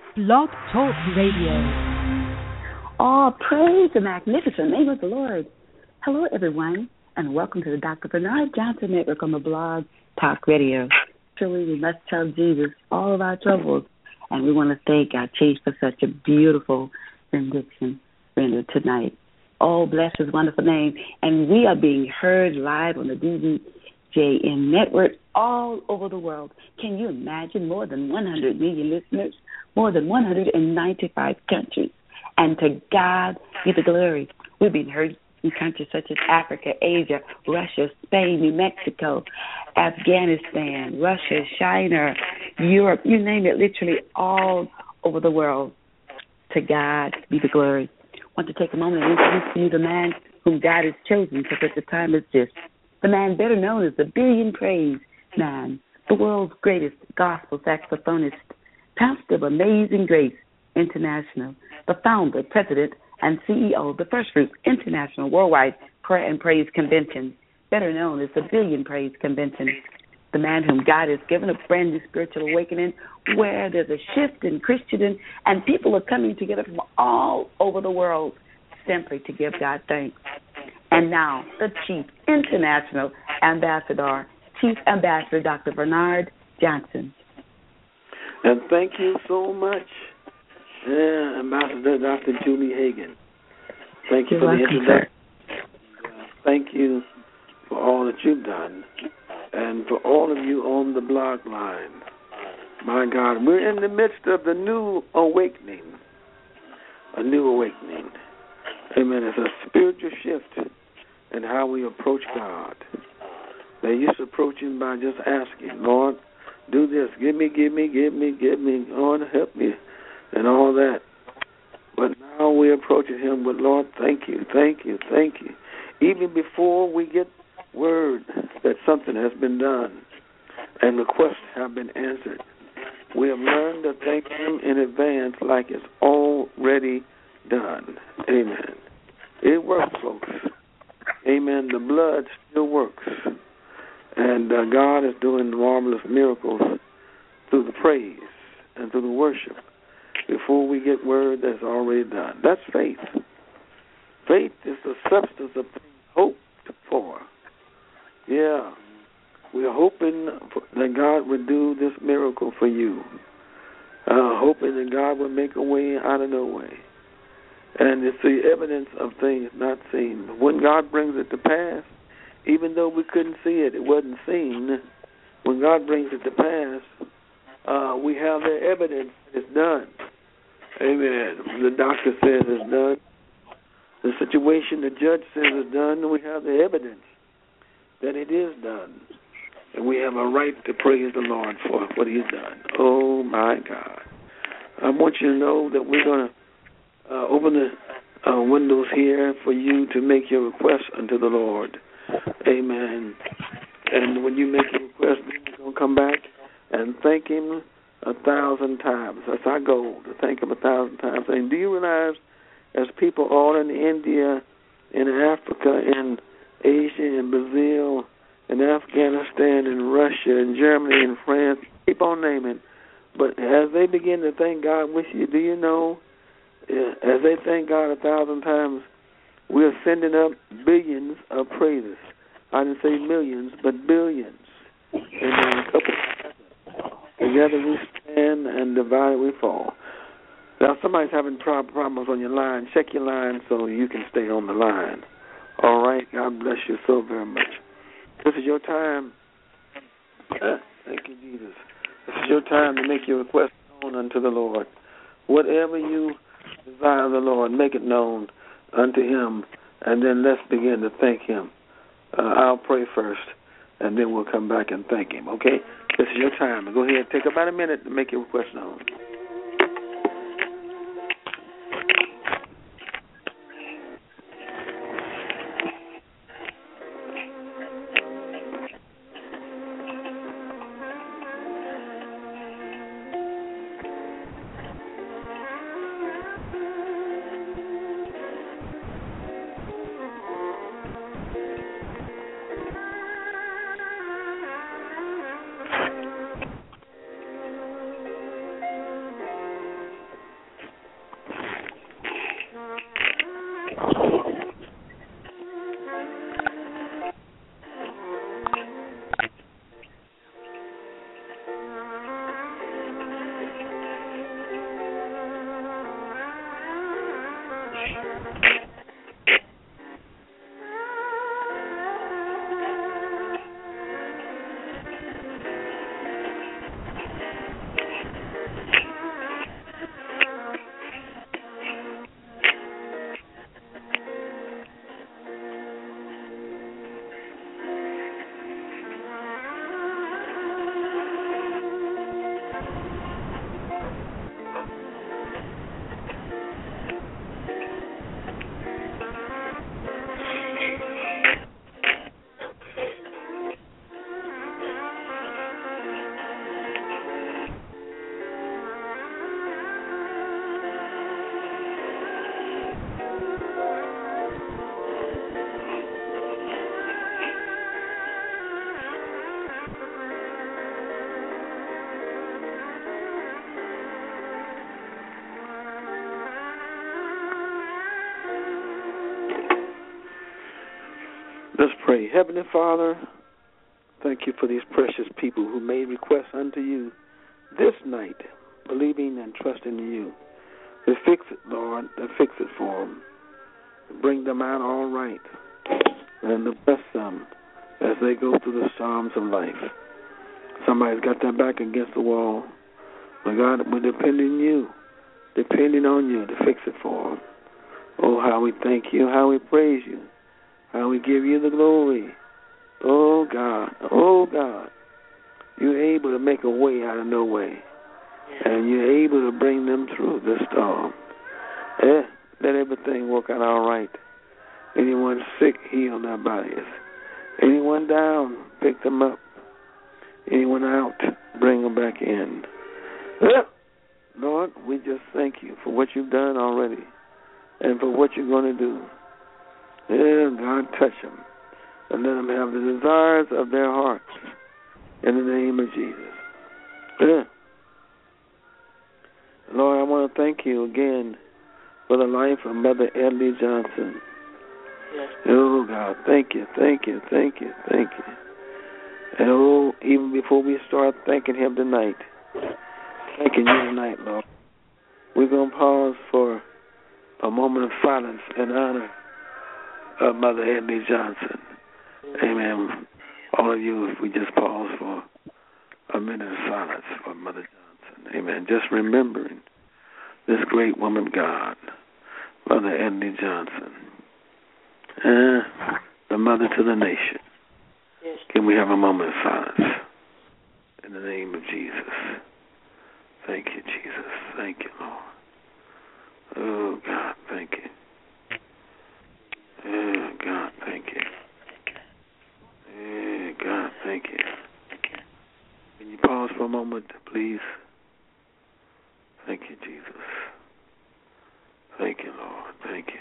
Blog Talk Radio. All praise the magnificent name of the Lord. Hello, everyone, and welcome to the Dr. Bernard Johnson Network on the Blog Talk Radio. Truly, we must tell Jesus all of our troubles, and we want to thank our Chief for such a beautiful rendition rendered tonight. Oh, bless His wonderful name. And we are being heard live on the DBJN Network all over the world. Can you imagine more than 100 million listeners, more than 195 countries? And to God be the glory. We've been heard in countries such as Africa, Asia, Russia, Spain, New Mexico, Afghanistan, Russia, China, Europe, you name it, literally all over the world. To God be the glory. I want to take a moment and introduce to you the man whom God has chosen for such a time as this. The man better known as the Billion Praise Man, the world's greatest gospel saxophonist, pastor of Amazing Grace International, the founder, president, and CEO of the First Fruits International Worldwide Prayer and Praise Convention, better known as the Billion Praise Convention. The man whom God has given a brand new spiritual awakening where there's a shift in Christendom and people are coming together from all over the world simply to give God thanks. And now, the Chief International Ambassador, Chief Ambassador Dr. Bernard Johnson. And thank you so much, Ambassador Dr. Julie Hagan. Thank you for the introduction. Thank you for all that you've done and for all of you on the blog line. My God, we're in the midst of the new awakening, a new awakening. Amen. It's a spiritual shift in how we approach God. They used to approach Him by just asking, Lord, do this, give me, Lord, help me, and all that. But now we're approaching Him with, Lord, thank you. Even before we get word that something has been done and requests have been answered, we have learned to thank Him in advance like it's already done. Amen. It works, folks. Amen. The blood still works. And God is doing marvelous miracles through the praise and through the worship before we get word that's already done. That's faith. Faith is the substance of things hoped for. Yeah. We're hoping that God would do this miracle for you. Hoping that God would make a way out of no way. And it's the evidence of things not seen. When God brings it to pass, even though we couldn't see it, it wasn't seen. When God brings it to pass, we have the evidence that it's done. Amen. The doctor says it's done. The situation the judge says is done, and we have the evidence that it is done. And we have a right to praise the Lord for what He's done. Oh, my God. I want you to know that we're going to open the windows here for you to make your request unto the Lord. Amen. And when you make your request, we're going to come back and thank Him 1,000 times. That's our goal, to thank Him 1,000 times. And do you realize, as people all in India, in Africa, in Asia, in Brazil, in Afghanistan, in Russia, in Germany, in France, keep on naming. But as they begin to thank God with you, do you know, as they thank God 1,000 times, we're sending up billions of praises. I didn't say millions, but billions. And together we stand and divided we fall. Now, somebody's having problems on your line. Check your line so you can stay on the line. All right? God bless you so very much. This is your time. Thank you, Jesus. This is your time to make your request known unto the Lord. Whatever you desire the Lord, make it known unto Him, and then let's begin to thank Him. I'll pray first, and then we'll come back and thank Him, okay? This is your time. Go ahead. Take about a minute to make your request known. pray. Heavenly Father, thank you for these precious people who made requests unto you this night, believing and trusting in you. To fix it, Lord, to fix it for them. Bring them out all right. And to bless them as they go through the storms of life. Somebody's got their back against the wall. But God, we're depending on you to fix it for them. Oh, how we thank you, how we praise you, how we give you the glory. Oh, God, you're able to make a way out of no way. And you're able to bring them through the storm. Let everything work out all right. Anyone sick, heal their bodies. Anyone down, pick them up. Anyone out, bring them back in. Lord, we just thank you for what you've done already and for what you're going to do. God, touch them and let them have the desires of their hearts in the name of Jesus. Lord, I want to thank you again for the life of Mother Edley Johnson. Yes. Oh, God, thank you. And, oh, even before we start thanking him tonight, thanking you tonight, Lord, we're going to pause for a moment of silence in honor of Mother Edley Johnson. Amen. All of you, if we just pause for a minute of silence for Mother Johnson. Amen. Just remembering this great woman of God, Mother Edley Johnson, the mother to the nation. Yes. Can we have a moment of silence in the name of Jesus? Thank you, Jesus. Thank you, Lord. Oh, God, thank you. Oh, God, thank you. Oh, God, thank you. Can you pause for a moment, please? Thank you, Jesus. Thank you, Lord. Thank you.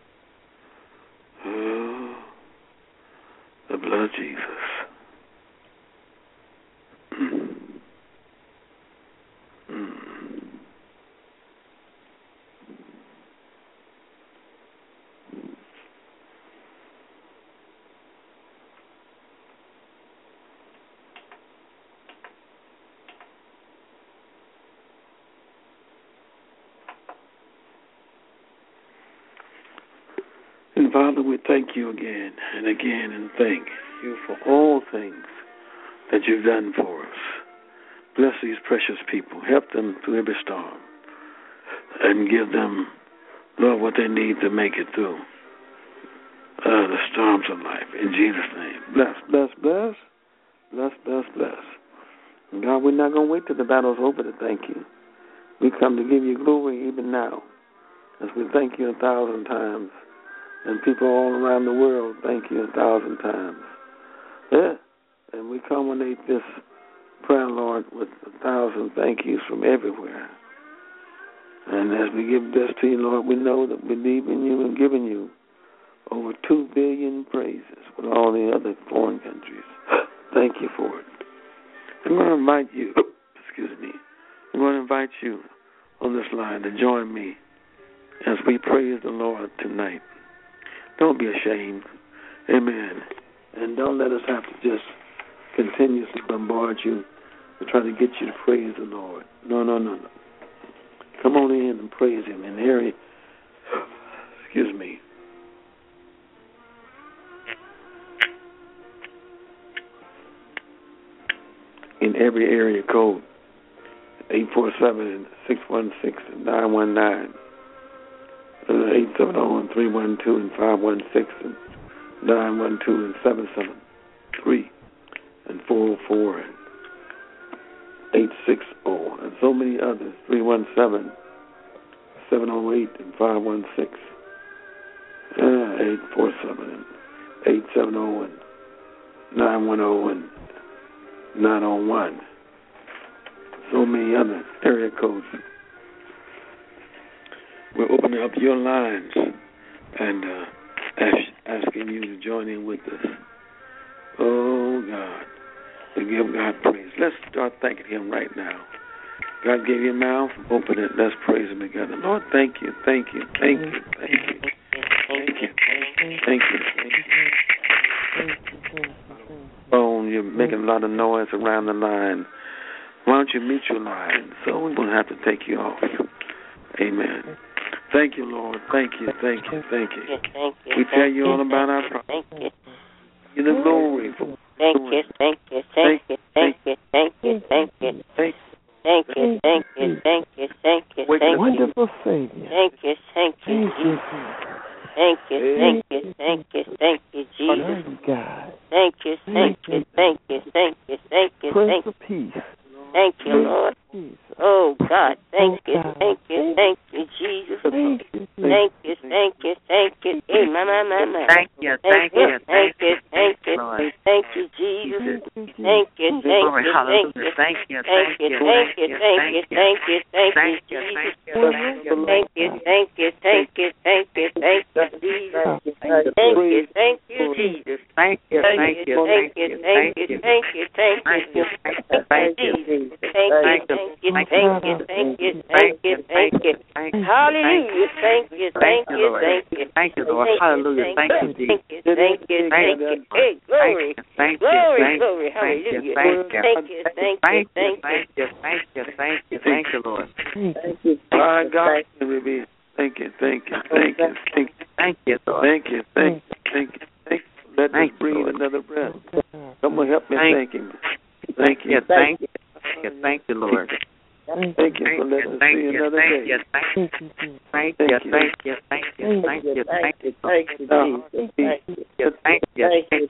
Oh, the blood of Jesus. And Father, we thank you again and again and thank you for all things that you've done for us. Bless these precious people. Help them through every storm and give them, Lord, what they need to make it through the storms of life. In Jesus' name. Bless, bless, bless. Bless, bless, bless. And God, we're not going to wait till the battle's over to thank you. We come to give you glory even now as we thank you 1,000 times. And people all around the world thank you 1,000 times. And we culminate this prayer, Lord, with 1,000 thank yous from everywhere. And as we give this to you, Lord, we know that we believe in you and giving you over 2 billion praises with all the other foreign countries. Thank you for it. I'm going to invite you, I'm going to invite you on this line to join me as we praise the Lord tonight. Don't be ashamed. Amen. And don't let us have to just continuously bombard you to try to get you to praise the Lord. No. Come on in and praise him in every, in every area code, 847-616-919. 870-312 and 516 and 912 and 773 and 404 and 860 and so many others, 317-708 and 516 847 and 870 and 910 and 901. So many other area codes. We're opening up your lines and asking you to join in with us. Oh, God. To give God praise. Let's start thanking him right now. God gave you a mouth. Open it. Let's praise him together. Lord, thank you. Thank you. Thank you. Thank you. Thank you. Thank you. Thank you. Thank you. you're making a lot of noise around the line. Why don't you mute your line so we won't have to take you off. Amen. Thank you, Lord. Thank you, thank you, thank you. We tell you all about our problems. Thank you. You the glory. Thank you, thank you, thank you, thank you, thank you, thank you. Thank you, thank you, thank you, thank you, thank you. Wonderful Savior. Thank you, thank you, Jesus. Thank you, thank you, thank you, thank you, Jesus. God. Thank you, thank you, thank you, thank you, thank you, Prince thank you. of Peace. Thank you, Lord. Oh, God, thank you, thank you, thank you, Jesus. Thank you, thank you, thank you. Hey, my. Thank you, thank you, thank you, thank you, Lord. thank you, Jesus. Thank you, thank you, thank you, thank you, thank you, thank you, thank you, thank you, thank you, Jesus. Thank you, thank you, thank you, thank you, thank you, Jesus. Thank you, Jesus. Thank you, thank you, thank you, thank you, thank you, thank you, thank you, Jesus. Thank you, thank you, thank you. Hallelujah, thank you, thank you, thank you. Thank you, Lord. Hallelujah. Thank you, Jesus. Thank you. Hey, glory, glory, hallelujah. Thank you, thank you, Lord. My God, thank you, thank you, thank you, thank you. Thank you, Lord. Thank you, thank you, thank you, thank you. Let us breathe another breath. Someone help me thank him. Thank you, thank you, thank you, Lord. Thank you for letting us see another day. Thank you, thank you, thank you, thank you, thank you, thank you, thank you, thank you,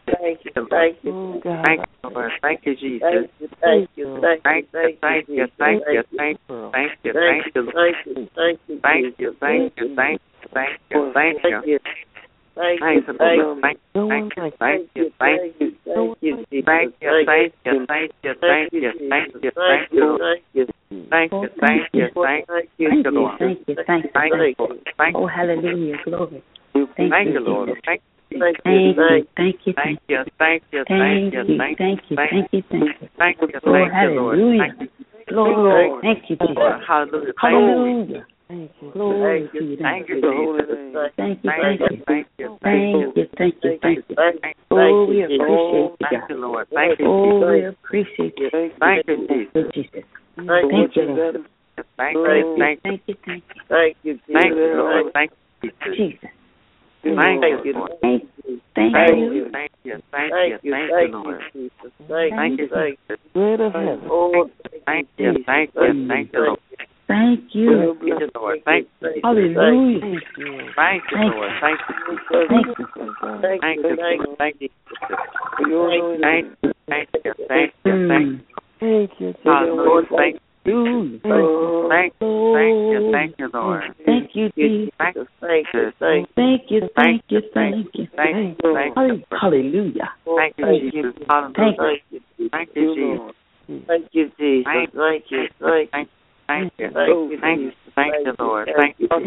thank you, thank you, Lord. Thank you, Jesus. Thank you, thank you, thank you, thank you, thank you, thank you, thank you, thank you, thank you, thank you, thank you, thank you. Thank you, thank you, thank you, thank you, thank you, thank you, thank you, thank you, thank you, thank you, thank you, thank you, thank you, thank you, thank you, Lord. Thank you. Oh, hallelujah, glory. Thank you, Lord. Thank you, thank you, thank you, thank you, thank you, thank you, thank you, thank you, thank you, oh, hallelujah, glory, thank you, Jesus. Hallelujah, hallelujah. Glory to you. Thank you, thank you, thank you, thank you, thank you. Oh, we appreciate you, thank you, Lord. Thank you, oh, we appreciate you. Thank you, Jesus. Thank you, Lord. Thank you, thank you. Thank you, thank you, Lord. Thank you, Jesus. Thank you, Lord. Thank you. Thank you, thank you, thank you, Lord. Thank you, Bread of heaven. oh, thank you, thank you, Lord. Thank you. Thank you, Lord. Thank you. Hallelujah. Thank you, Lord. Thank you. Thank you. Thank you, Lord. Thank you. For your anointing. Thank you, thank you, thank you. Thank you, Hallelujah. Thank you. Thank you, thank you, Lord. Thank you, Jesus. Thank you, thank you, Thank you, thank you, thank you. thank you. Hallelujah. Thank you, Jesus. Hallelujah. Thank you, Jesus. Thank you, Jesus. Thank you, thank you, thank you, Lord. Thank you,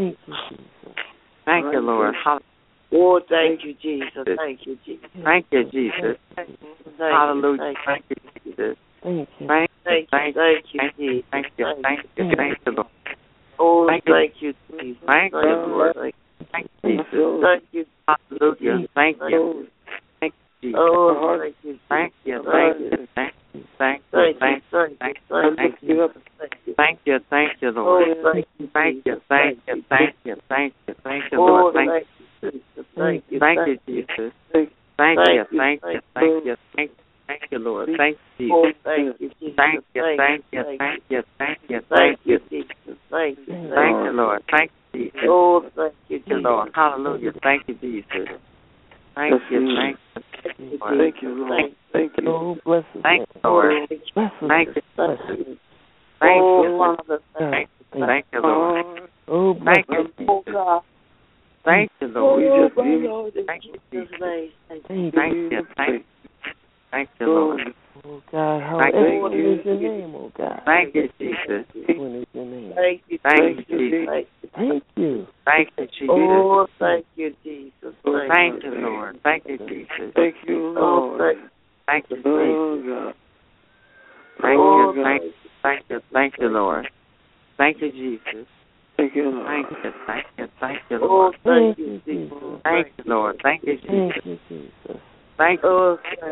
thank you, Lord. Oh, thank you, Jesus. Thank you, Jesus. Thank you, Jesus. Hallelujah. Thank you, Jesus. Thank you. Thank you, Thank you, thank you, thank you, Lord. oh, Thank you. thank you, Jesus. Thank you, Lord. Thank you, Jesus. Thank you. Hallelujah. Thank you. Thank you, Jesus. Oh, thank you. Thank you, thank you, thank you, thank you, thank you, thank you, thank you, thank you, Lord. Thank you, thank you, thank you, thank you, Lord. Thank you, thank you, Jesus. Thank you, thank you, thank you, thank you, Lord. Thank you, Jesus. Thank you, Jesus. Thank you, thank you, thank you, thank you, Thank you, Jesus. Thank you, thank you, Lord. Thank you, Jesus. oh, thank you, Thank you, Lord. Hallelujah. Thank you, Jesus. Thank you, thank you, Lord. Thank you, Lord. Thank you. Oh, bless us. Thank you, Lord. Bless us. Thank you, Bless us. thank oh, you, Father, thank you, thank you, Lord. Oh, bless Thank you, us. oh, Jesus. God. Thank you, Lord. We just give Lord, Thank you, Jesus' Jesus. name. Thank you, thank you, Lord. Oh, God, how Thank you. excellent is your name, oh, God. Thank you, Jesus. Excellent is your name. Thank you, Thank you, Jesus. Jesus. Thank you. Thank you, Jesus. Oh, thank you, Jesus. Thank you, Lord. Thank you, Jesus. Thank you, Oh, Lord. Thank you, Jesus. Oh, God. Thank Oh, you, God. thank you, Lord. Thank you, Jesus. Thank you, Lord. Thank you, Oh, Lord. thank you, Jesus. Thank you, Lord. Thank you, Thank Jesus. you, Jesus. Thank you. Oh,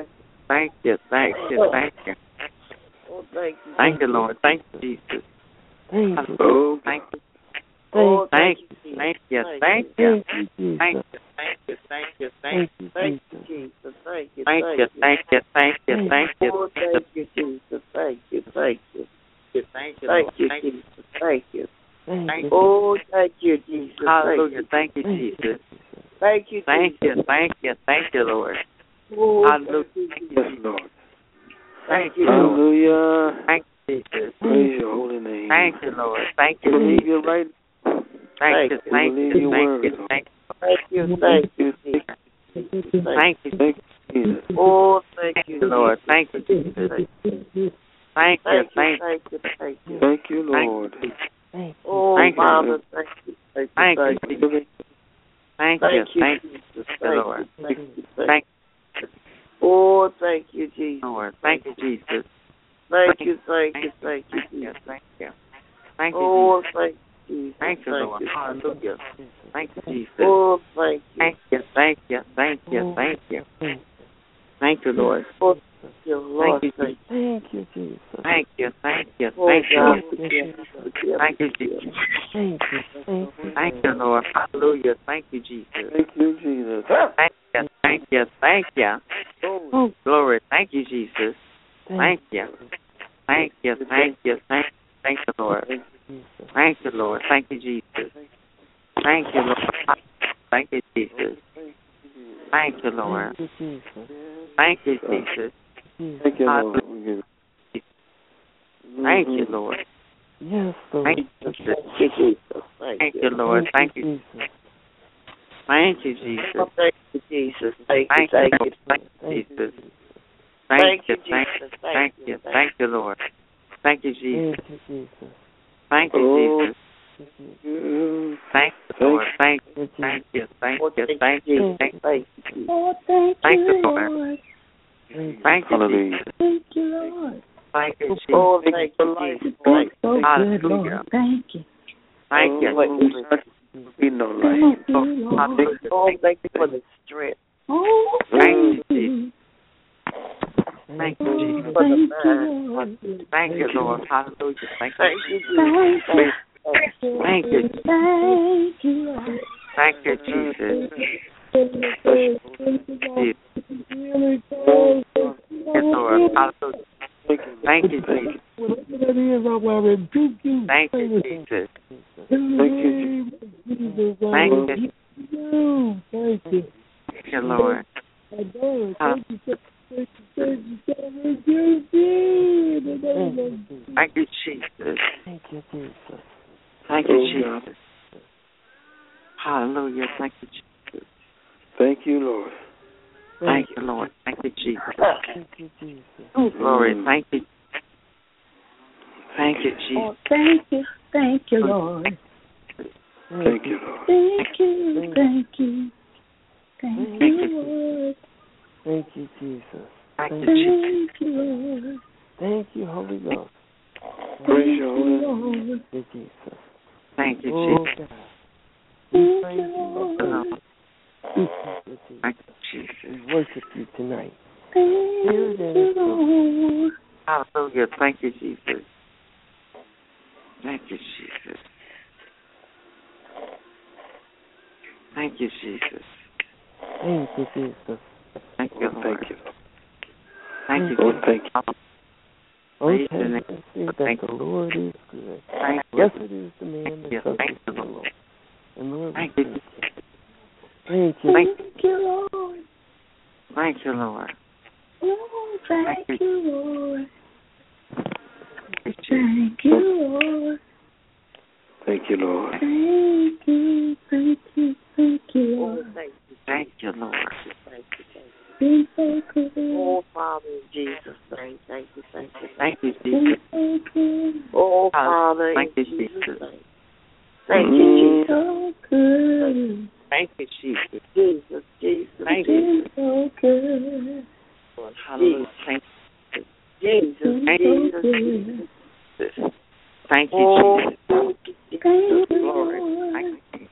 Thank you. Thank you. Thank you. Oh, thank you. Thank you, Lord. Thank you, Jesus. Thank you. Oh, Thank you. Oh, Thank you. Thank you. Thank you. Thank you, Thank you. Thank you. Jesus. Thank Thank you. you, Jesus. Thank you. Thank you. Thank you. Thank you. Thank you. Oh, thank you, Jesus. Thank you. Thank you. Thank you. Thank you, Thank Jesus. Thank you. Thank you. Oh, thank you, Jesus. Hallelujah. Thank you, Jesus. Thank you, Thank Jesus. you. Thank you. Thank you, Lord. Oh, Hallelujah. yes, Lord. Thank you, Lord. Hallelujah. Thank you, Jesus. Praise your holy name. Thank you, Lord. Thank We you, believe Jesus. you're right. Thank you. We Thank believe you. your Thank word, you. Lord. Thank Thank you. Thank you, Jesus. you. Thank you, Thank you, Jesus. Oh, thank you, Lord. Thank you, Jesus. Thank you. Thank Thank you. Thank you. Thank you, Lord. Oh, Thank you. Father, thank you. Thank you. Thank you. Thank you. Thank you, Thank Jesus. you, Lord. Thank you. Thank Oh, thank you, Jesus. you, Lord. Thank you, Jesus. Thank you, thank you, thank you, Thank you. Jesus. Thank you. Thank you, Oh, thank you, Jesus. Thank you, Lord. Hallelujah. Thank you, Jesus. Oh, thank you. Thank you. Thank you. Thank you. Thank you. Thank you, Lord. Oh, thank you, Lord. Thank you, Thank you, Jesus. Thank you. Thank you. Oh, Thank you. God, Lord. forgive Thank you, Jesus. Thank you. Thank you, Lord. Hallelujah. Thank you, Jesus. Thank you, Jesus. Thank you. Thank you. Thank you. Oh, glory. Thank you, Jesus. Thank you. Thank you. Thank you. Thank you, Lord. Thank you, Lord. Thank you, Jesus. Thank you, Lord. Thank you, Jesus. Thank you, Lord. Thank you, Jesus. Thank you, Lord. Thank you, Lord. Yes, Lord. Thank you, Jesus. Thank you, Thank you, Lord. Thank you. Thank you, Jesus. Oh, thank you, Jesus. Thank you, Thank thank you, you. Lord. Thank you, Jesus. Thank Thank you, you, thank Jesus. you, thank you, thank you, Lord. Thank you, Jesus. Thank you, Jesus. Thank you, Jesus. Thank you, Lord. Thank you, Thank thank you, thank Oh, you, thank you, thank you. Thank you. Oh, thank Thank you, you, Lord. Lord. Thank you, Hallelujah. Jesus. Thank you, Lord. Thank you, Jesus. Oh, thank you, Jesus. You're so good, Hallelujah. Lord. Thank you. Thank you. Be no light. Thank you, Lord. Hallelujah. Oh, thank you for the strength. Oh, Thank thank you, you. Thank you, Oh, Jesus. For the thank mind. you, Lord. Thank you, Lord. Hallelujah. Thank Thank you. you, Jesus. Thank you. Thank you. Thank you, Lord. Thank you, Jesus. Jesus. Yes, Lord. Hallelujah. Thank you, Jesus. Thank you, Jesus. Thank you, Thank you. Thank you, Lord. Thank you, Jesus. Thank you, Jesus. Thank you, Jesus. Hallelujah. Thank you, Jesus. Thank you, Lord. Thank you, Lord. Thank you, Jesus. Thank you, Jesus. Oh, glory. Thank you. Thank you, Oh, Jesus. thank you. Thank you, Lord. Thank you, Lord. Thank you. Thank you. Thank you, Lord. Thank you, Jesus. Thank you, Jesus. Thank you, Lord. Thank you, Holy Ghost. Praise your holy name. Lord. Thank you, Jesus. Thank you, Oh, Jesus. God. Thank you, Lord. Thank you, Jesus. We worship you tonight. Thank you, Lord. Hallelujah. Thank you, Jesus. Thank you, Jesus. Thank you, Jesus. Thank you, Jesus. Thank you, Oh, Lord. thank you. Thank you, Oh, Jesus. thank you. Oh, Praise taste your name. and see that the Lord is good. Thank you. Blessed is the man that Yes, trusts thank in you, the Lord. Lord. And Lord, we Thank thank you. you. Thank you. Thank you, Lord. Thank you, Lord. Oh, thank you, Lord. Thank you, Thank you, Lord. Thank you, Lord. Thank you, thank you, thank you, Oh, Lord. thank you. Thank you, Lord. Thank you. Thank you. Be so good. Oh, Father, in Jesus' name. Thank you. Thank you. Thank you, Be Jesus. so good. Oh, Father, Thank you, in Jesus' Jesus. name. Thank you, Jesus. So good. Thank you, Jesus. Jesus, Jesus. Thank Be you, so good. Lord. Hallelujah. Thank Jesus, Thank So Jesus. good. you. Thank you, Oh, Jesus. Thank you, Glory. Lord. Thank you.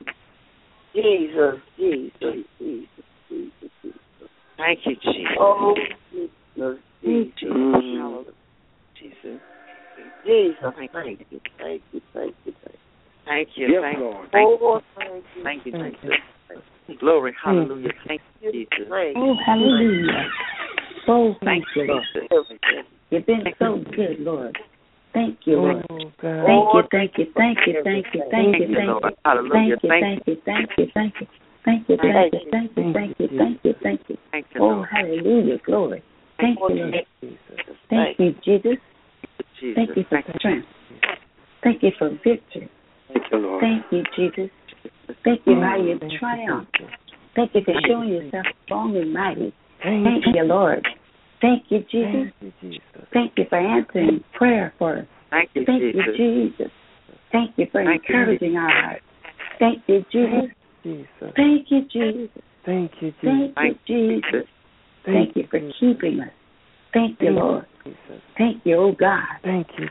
Jesus, Jesus, Jesus, Jesus, Jesus. Thank you, Jesus. Oh, Jesus, Thank you. Thank you. Thank you. Thank you. Yes, Thank Lord. you. Thank you, Jesus. Glory, hallelujah. Thank you, Jesus. Oh, hallelujah. Oh, thank you, Lord. you. You've been so good, Lord. Thank you, Lord. Oh, Thank you, thank you, thank you, thank you, thank you, thank you. Hallelujah. Thank you, thank you, thank you. Thank you, thank you, thank you, thank you, thank you, thank you. Thank you, Oh, Lord. hallelujah, glory. Thank you, Lord. Thank you, Jesus. Jesus. Thank you for strength. Thank you for victory. Thank you, Lord. Thank you, Jesus. Thank you how you triumph. Thank you for showing yourself strong and mighty. Thank you, Lord. Thank you, Jesus. Thank you for answering prayer for us. Thank you, Thank you, Jesus. Thank you for encouraging our hearts. Thank you, Jesus. Thank you, Jesus. Thank you, Jesus. Thank you, Jesus. Thank you for keeping us. Thank you, Lord. Thank you, oh God. Thank you.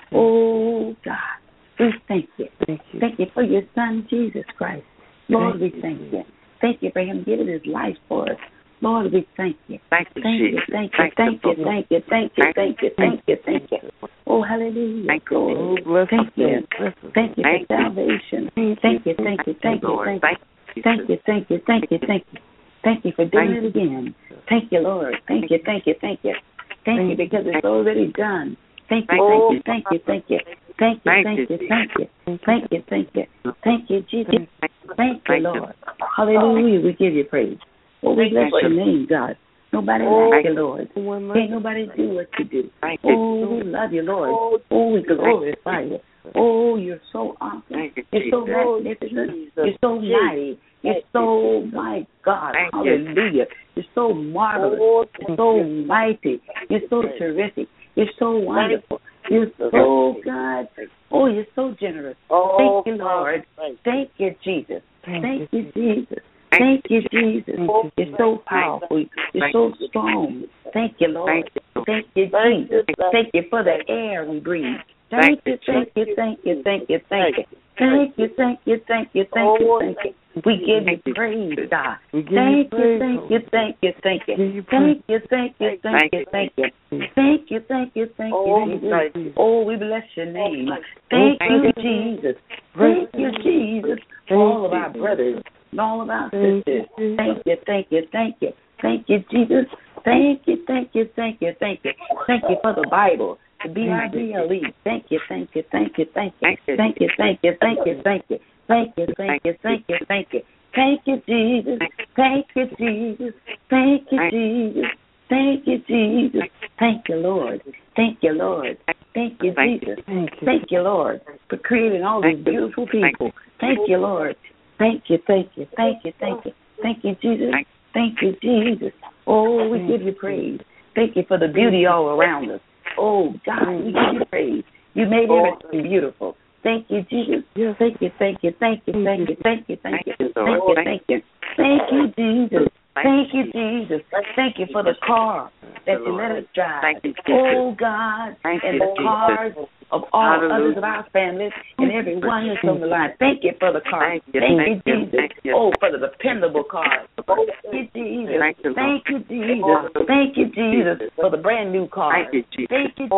Oh God. We thank you. Thank you. Thank you for your Son, Jesus Christ. Lord, we thank you. Thank you for him giving his life for us. Lord, we thank you. Thank you, Thank you, Jesus. thank you, thank you, thank you, thank you, thank you, thank you, thank you. Oh, hallelujah. Thank you, Lord. Oh, bless Thank you. us. Thank you for Thank you. salvation. Thank you, thank you, thank you, Lord. thank you. Thank you, thank you, thank you, thank you. Thank you for doing it again. Thank you, Lord. Thank you, thank you, thank you. Thank you because it's already done. Thank you, thank you, thank you, thank you. Thank you, thank you, thank you. Thank you, thank you. Thank you, Jesus. Thank you, Lord. Hallelujah, we give you praise. Oh, we bless your name, God. Nobody like you, Lord. Can't nobody do what you do. Oh, we love you, Lord. Oh, we glorify you. Oh, you're so awesome. You're so magnificent. You're so mighty. You're so, my God, hallelujah. You're so marvelous. You're so mighty. You're so terrific. You're so wonderful. You're so God. Oh, you're so generous. Thank you, Lord. Thank you, Jesus. Thank you, Jesus. Thank you, Jesus. You're so powerful. You're so strong. Thank you, Lord. Thank you, Jesus. Thank you for the air we breathe. Thank you, thank you, thank you, thank you, thank you. Thank you, thank you, thank you, thank you, thank you. We give you praise, God. Thank you, thank you, thank you, thank you. Thank you, thank you, thank you, thank you. Thank you, thank you, thank you, Jesus. Oh, we bless your name. Thank you, Jesus. Thank you, Jesus. All of our brothers and all of our sisters. Thank you, thank you, thank you. Thank you, Jesus. Thank you, thank you, thank you, thank you. Thank you for the Bible. The BIBLE. Thank you, thank you, thank you, thank you. Thank you, thank you, thank you, thank you. Thank you, thank you, thank you, thank you. Thank you, Jesus. Thank you, Jesus. Thank you, Jesus. Thank you, Jesus. Thank you, Lord. Thank you, Lord. Thank you, Jesus. Thank you, Lord, for creating all these beautiful people. Thank you, Lord. Thank you, thank you, thank you, thank you. Thank you, Jesus. Thank you, Jesus. Oh, we give you praise. Thank you for the beauty all around us. Oh, God, we give you praise. You made everything beautiful. Thank you, Jesus. Thank you, thank you, thank you, thank you, thank you, thank you, thank you, thank you. Thank you, Jesus. Thank you, Jesus. Thank you for the car that you let us drive. Oh, God, and the cars of all others of our families and everyone that's on the line. Thank you for the car. Thank you, Jesus. Oh, for the dependable car. Thank you, Jesus. Thank you, Jesus. Thank you, Jesus, for the brand new car. Thank you, Jesus. Thank you,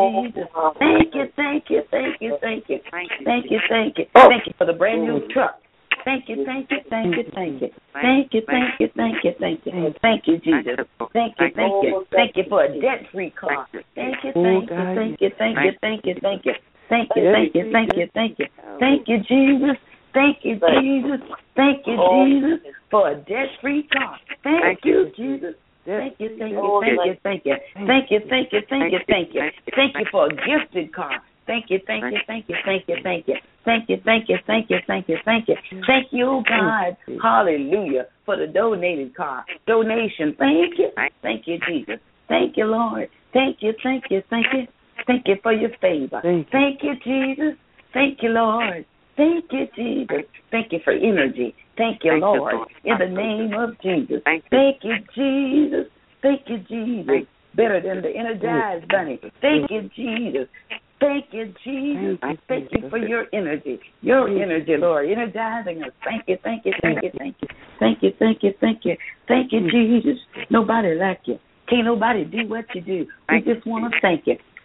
thank you, thank you, thank you. Thank you, thank you. Thank you for the brand new truck. Thank you, thank you, thank you, thank you. Thank you, thank you, thank you, thank you. Thank you, Jesus. Thank you, thank you. Thank you for a debt-free car. Thank you, thank you, thank you, thank you, thank you, thank you. Thank you, thank you, thank you, thank you. Thank you, Jesus. Thank you, Jesus. Thank you, Jesus, for a debt-free car. Thank you, Jesus. Thank you, thank you, thank you, thank you. Thank you, thank you, thank you, thank you. Thank you for a gifted car. Thank you, thank you, thank you, thank you, thank you. Thank you, thank you, thank you, thank you, thank you. Thank you, God. Hallelujah. For the donated car. Donation. Thank you. Thank you, Jesus. Thank you, Lord. Thank you, thank you, thank you. Thank you for your favor. Thank you, Jesus. Thank you, Lord. Thank you, Jesus. Thank you for energy. Thank you, Lord. In the name of Jesus. Thank you, Jesus. Thank you, Jesus. Better than the Energized Bunny. Thank you, Jesus. Thank you, Jesus. Thank you for your energy. Your energy, Lord, energizing us. Thank you, thank you, thank you, thank you. Thank you, thank you, thank you. Thank you, Jesus. Nobody like you. Can't nobody do what you do. We just want to thank you.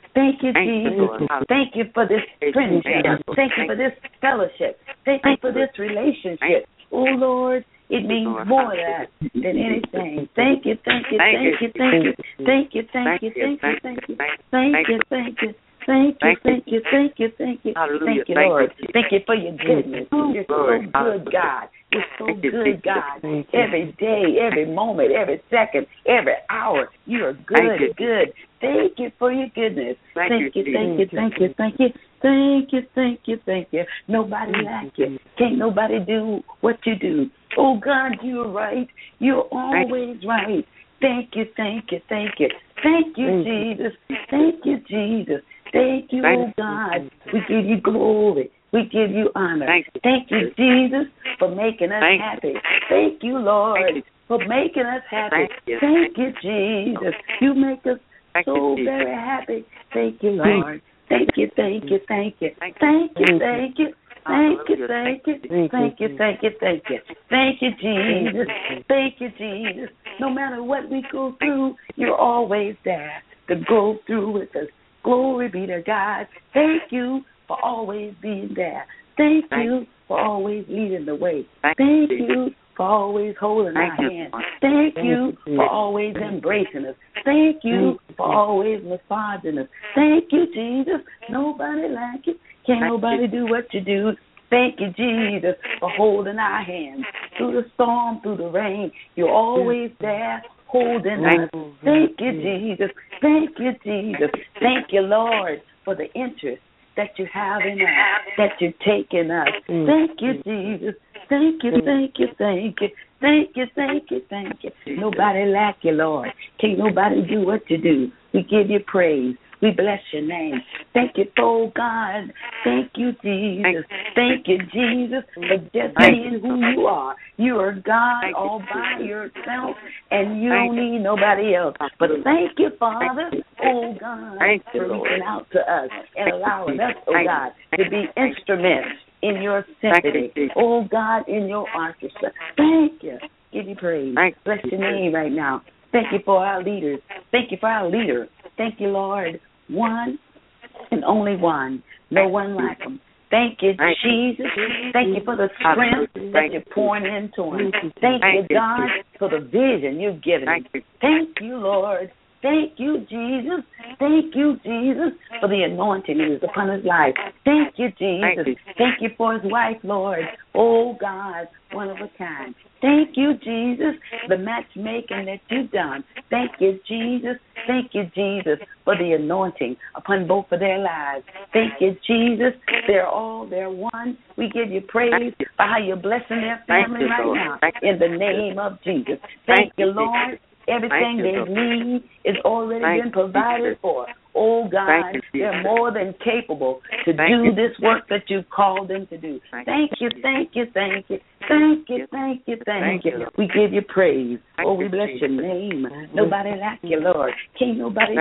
Thank you, Jesus. Thank you for this friendship. Thank you for this fellowship. Thank you for this relationship. Oh, Lord, it means more than anything. Thank you, thank you, thank you, thank you, thank you, thank you, thank you, thank you, thank you, thank you. Thank you, thank you, thank you, thank you. Thank you, Lord. Thank you for your goodness. You're so good, God. You're so good, God. Every day, every moment, every second, every hour, you are good, good. Thank you for your goodness. Thank you, thank you, thank you, thank you. Thank you, thank you, thank you. Nobody like you. Can't nobody do what you do. Oh, God, you're right. You're always right. Thank you, thank you, thank you. Thank you, Jesus. Thank you, Jesus. Thank you, oh God. We give you glory. We give you honor. Thank you, Jesus, for making us happy. Thank you, Lord, for making us happy. Thank you, Jesus. You make us so very happy. Thank you, Lord. Thank you, thank you, thank you. Thank you, thank you. Thank you, thank you, thank you, thank you, thank you. Thank you, Jesus. Thank you, Jesus. No matter what we go through, you're always there to go through with us. Glory be to God. Thank you for always being there. Thank you for always leading the way. Thank you for always holding our hand. Thank you for always embracing us. Thank you for always massaging us. Thank you, Jesus. Nobody like you. Can't nobody do what you do. Thank you, Jesus, for holding our hands through the storm, through the rain. You're always there holding us. Thank you, Jesus. Thank you, Jesus. Thank you, Lord, for the interest that you have in us, that you take in us. Thank you, Jesus. Thank you, thank you, thank you. Thank you, thank you, thank you. Nobody like you, Lord. Can't nobody do what you do. We give you praise. We bless your name. Thank you, oh God. Thank you, Jesus. Thank you, Jesus, for just being who you are. You are God all by yourself, and you don't need nobody else. But thank you, Father, oh God, for reaching out to us and allowing us, oh God, to be instruments in your symphony. Oh God, in your orchestra. Thank you. Give you praise. Bless your name right now. Thank you for our leaders. Thank you for our leader. Thank you, Lord. One and only one. No one like him. Thank you, Jesus. Thank you for the strength that you're pouring into him. Thank you, God, for the vision you've given him. Thank you, Lord. Thank you, Jesus. Thank you, Jesus, for the anointing that is upon his life. Thank you, Jesus. Thank you for his wife, Lord. Oh, God, one of a kind. Thank you, Jesus, the matchmaking that you've done. Thank you, Jesus. Thank you, Jesus, for the anointing upon both of their lives. Thank you, Jesus. They're one. We give you praise for how you're blessing their family right now in the name of Jesus. Thank you, Lord. Everything they need is already been provided for. Oh, God, they're more than capable to do this work that you've called them to do. Thank you, thank you, thank you. Thank you, thank you, thank you. We give you praise. Oh, we bless your name. Nobody like you, Lord. Can't nobody.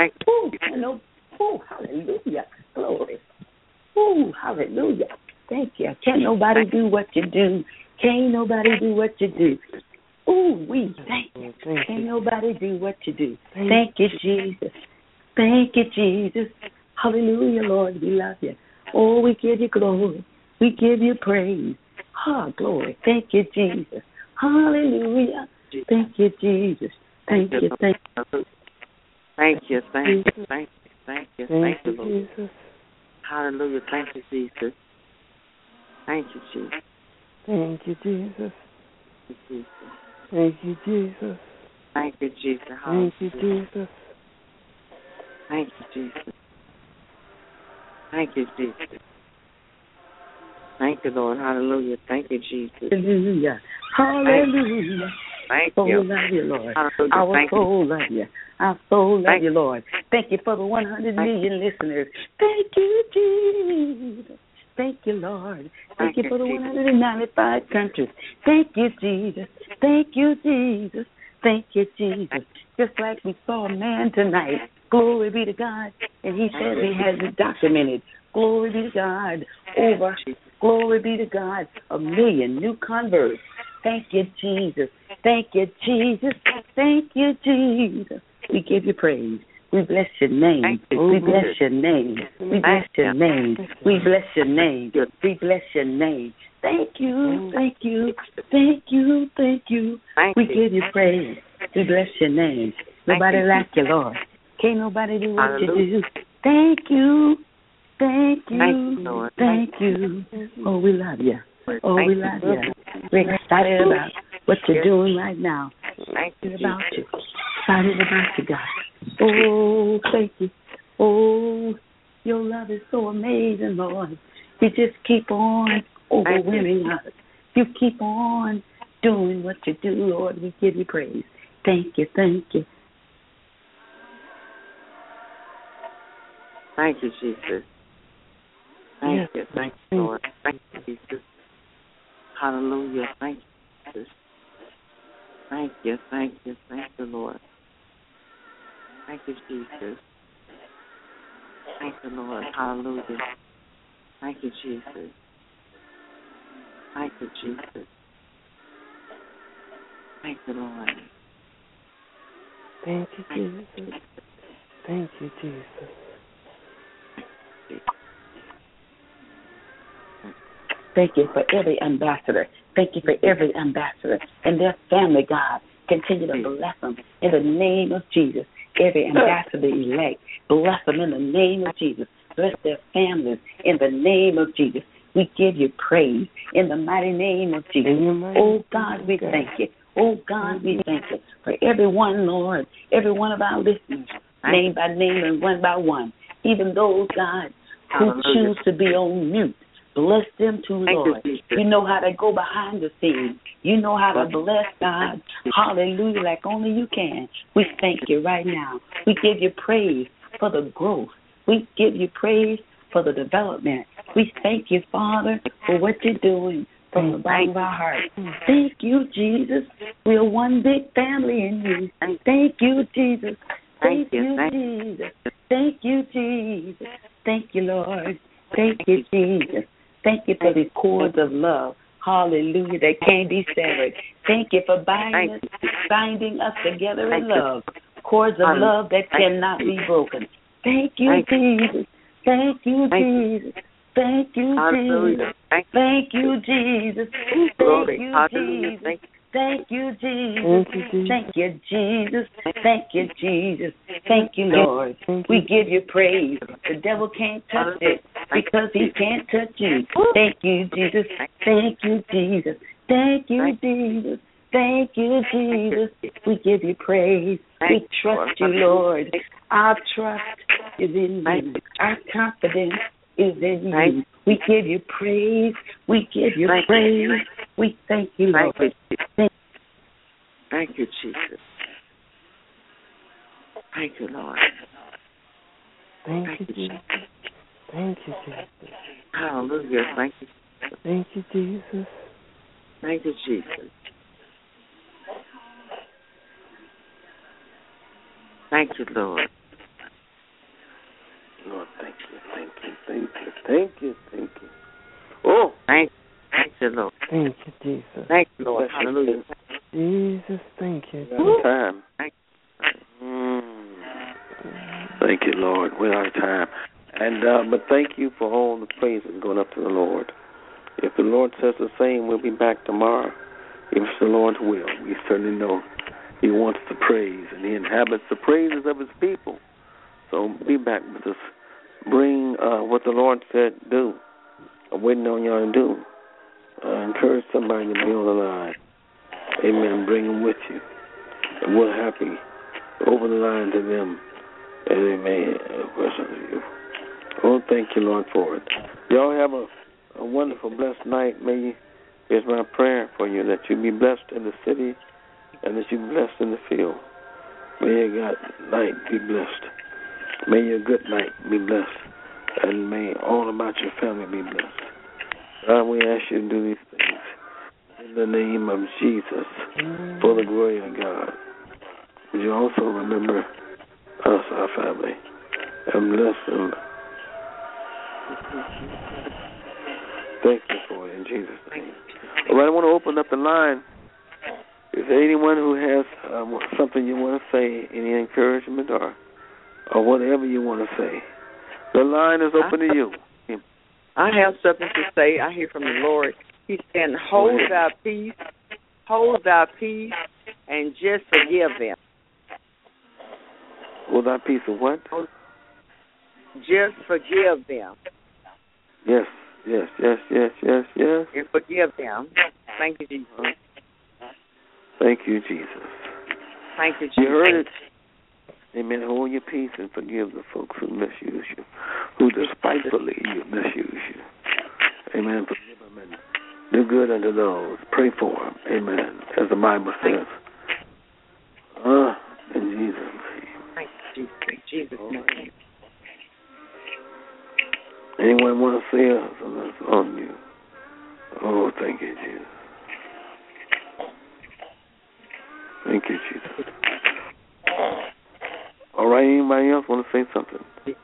Hallelujah. Glory. Hallelujah. Thank you. Can't nobody do what you do. Can't nobody do what you do. We thank you. Can't nobody do what you do. Thank you, Jesus. Thank you, Jesus. Hallelujah, Lord. We love you. Oh, we give you glory. We give you praise. Glory. Thank you, Jesus. Hallelujah. Thank you, Jesus. Thank you, thank you. Thank you, thank you, thank you, thank you, thank you, Lord. Hallelujah. Thank you, Jesus. Thank you, Jesus. Thank you, Jesus. Thank Thank you, Jesus. you, Jesus. Thank you, Jesus. Thank you, Jesus. Thank you, Jesus. Thank you, Jesus. Thank you, Lord. Hallelujah. Thank you, Jesus. Hallelujah. Hallelujah. Thank soul you. love you, Lord. Hallelujah. Our Thank soul love you. Our soul love Thank you, Lord. Thank you for the 100 million listeners. Thank you, Jesus. Thank you, Lord. Thank you for the 195 countries. Thank you, Jesus. Thank you, Jesus. Thank you, Jesus. Just like we saw a man tonight. Glory be to God. And he said he has it documented. Glory be to God. Over. Glory be to God. 1 million new converts. Thank you, Jesus. Thank you, Jesus. Thank you, Jesus. We give you praise. We bless your name. We bless your name. We bless your name. We bless your name. We bless your name. Thank you. Thank you. Thank you. Thank you. We give you praise. We bless your name. Nobody like you, Lord. Can't nobody do what you do. Thank you. Thank you. Thank you. Oh, we love you. Oh, we love you. We're excited about what you're doing right now. Excited about you. Excited about you, God. Oh, thank you. Oh, your love is so amazing, Lord. You just keep on overwhelming us. You keep on doing what you do, Lord. We give you praise. Thank you. Thank you. Thank you, Jesus. Thank you. Thank you, Lord. Thank you, Jesus. Hallelujah. Thank you, Jesus. Thank you. Thank you. Thank you, Lord. Thank you, Jesus. Thank you, Lord. Hallelujah. Thank you, Jesus. Thank you, Jesus. Thank you, Lord. Thank you, Jesus. Thank you, Jesus. Thank you for every ambassador. Thank you for every ambassador and their family, God. Continue to bless them in the name of Jesus. Every ambassador elect, bless them in the name of Jesus. Bless their families in the name of Jesus. We give you praise in the mighty name of Jesus. Oh, God, we thank you. Oh, God, we thank you for everyone, Lord, every one of our listeners, name by name and one by one, even those, God, who choose to be on mute. Bless them too, Lord. You know how to go behind the scenes. You know how to bless, God. Hallelujah, like only you can. We thank you right now. We give you praise for the growth. We give you praise for the development. We thank you, Father, for what you're doing from the bottom of our heart. Thank you, Jesus. We're one big family in you. Thank you, Jesus. Thank you, Jesus. Thank you, Jesus. Thank you, Lord. Thank you, Jesus. Thank you for these cords of love. Hallelujah, that can't be severed. Thank you for binding us together in love. Cords of love that cannot be broken. Thank you, Jesus. Thank you, Jesus. Thank you, Jesus. Thank you, Jesus. Thank you, Jesus. Thank you, Jesus. Thank you, Jesus. Thank you, Jesus. Thank you, Lord. We give you praise. The devil can't touch it because he can't touch you. Thank you, Jesus. Thank you, Jesus. Thank you, Jesus. Thank you, Jesus. We give you praise. We trust you, Lord. Our trust is in you. Our confidence is in you. We give you praise. We give you praise. We thank you, Lord. Thank you, Jesus. Thank you, Lord. Thank you, Jesus. Thank you, Jesus. Hallelujah. Thank you. Thank you, Jesus. Thank you, Jesus. Thank you, Lord. Lord, thank you, thank you, thank you, thank you, thank you. Oh, thank you, Lord. Thank you, Jesus. Thank you, Lord. Hallelujah. Jesus, thank you. Time. Thank you, Lord. We're out of time. And but thank you for all the praises going up to the Lord. If the Lord says the same, we'll be back tomorrow. If it's the Lord's will, we certainly know He wants to praise, and He inhabits the praises of His people. So be back with us. Bring what the Lord said do. I'm waiting on y'all to do. Encourage somebody to be on the line. Amen. Bring them with you. And we're happy to open the line to them. And they may question you. Oh, thank you, Lord, for it. Y'all have a wonderful, blessed night. Here's my prayer for you, that you be blessed in the city and that you be blessed in the field. May your night be blessed. May your good night be blessed. And may all about your family be blessed. God, we ask you to do these things in the name of Jesus for the glory of God. Would you also remember us, our family, and bless them. Thank you for it in Jesus' name. All right, I want to open up the line. Is there anyone who has something you want to say, any encouragement or or whatever you want to say. The line is open to you. I have something to say. I hear from the Lord. He's saying, hold thy peace, and just forgive them. Hold thy peace of what? Just forgive them. Yes. And forgive them. Thank you, Jesus. Thank you, Jesus. Thank you, Jesus. You heard it. Amen. Hold your peace and forgive the folks who misuse you, who despitefully misuse you. Amen. Forgive them and do good unto those. Pray for them. Amen. As the Bible says. In Jesus' name. Thank you, Jesus. Name. Anyone want to say something on you? Oh, thank you, Jesus. Thank you, Jesus. All right, anybody else want to say something?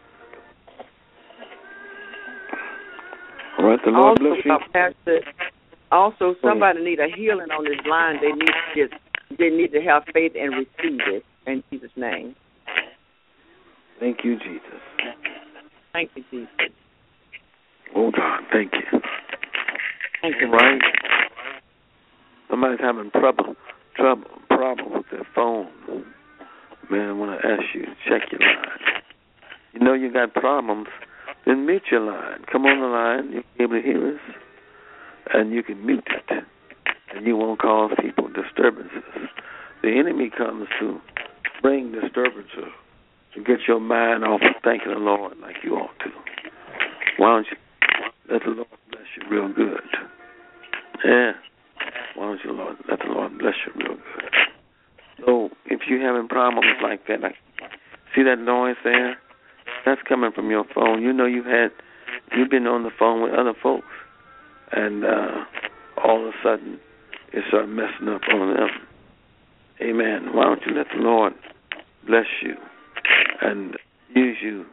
All right, the Lord bless you. Pastor, also, somebody need a healing on this line. They need to have faith and receive it in Jesus' name. Thank you, Jesus. Thank you, Jesus. Oh, God, thank you. Thank you. Right? Somebody's having problem with their phone. Man, I want to ask you, check your line. You know you got problems, then mute your line. Come on the line, you'll be able to hear us, and you can mute it, and you won't cause people disturbances. The enemy comes to bring disturbances, to get your mind off of thanking the Lord like you ought to. Why don't you let the Lord bless you real good? Yeah. Why don't you let the Lord bless you real good? So if you're having problems like that, like, see that noise there? That's coming from your phone. You know you've been on the phone with other folks, and all of a sudden it started messing up on them. Amen. Why don't you let the Lord bless you and use you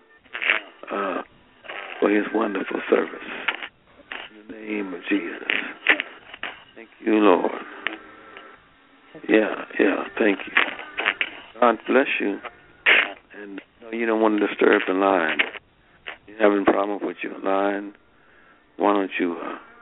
for His wonderful service. In the name of Jesus. Thank you, Lord. Yeah, thank you. God bless you. And you don't want to disturb the line. You're having a problem with your line. Why don't you,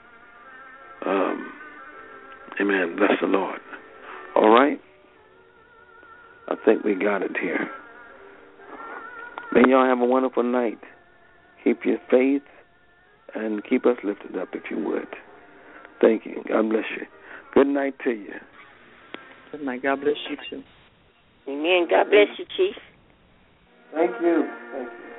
amen, bless the Lord. All right? I think we got it here. May y'all have a wonderful night. Keep your faith and keep us lifted up if you would. Thank you. God bless you. Good night to you. Good night. God bless you too. Amen. God bless you, Chief. Thank you.